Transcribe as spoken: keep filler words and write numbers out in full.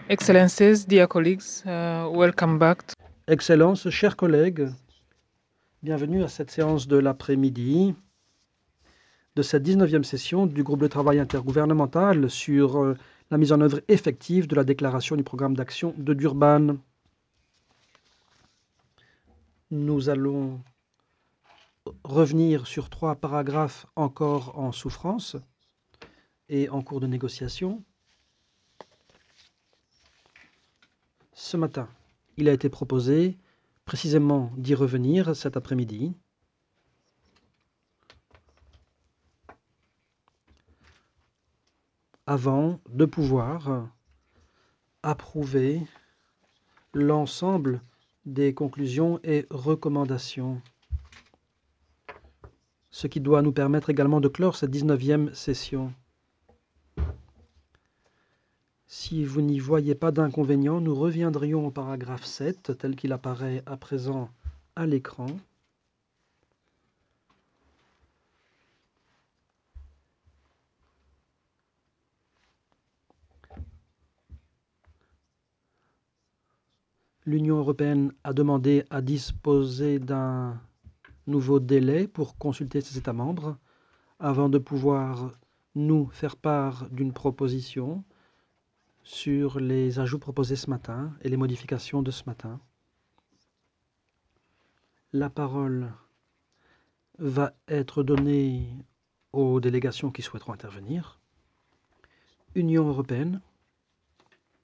Excellencies, dear colleagues, uh, welcome back. to- Excellences, chers collègues, bienvenue à cette séance de l'après-midi de cette dix-neuvième session du groupe de travail intergouvernemental sur euh, la mise en œuvre effective de la déclaration du programme d'action de Durban. Nous allons revenir sur trois paragraphes encore en souffrance et en cours de négociation. Ce matin, il a été proposé précisément d'y revenir cet après-midi. Avant de pouvoir approuver l'ensemble des conclusions et recommandations, ce qui doit nous permettre également de clore cette dix-neuvième session. Si vous n'y voyez pas d'inconvénient, nous reviendrions au paragraphe sept, tel qu'il apparaît à présent à l'écran. L'Union européenne a demandé à disposer d'un nouveau délai pour consulter ses États membres avant de pouvoir nous faire part d'une proposition sur les ajouts proposés ce matin et les modifications de ce matin. La parole va être donnée aux délégations qui souhaiteront intervenir. Union européenne.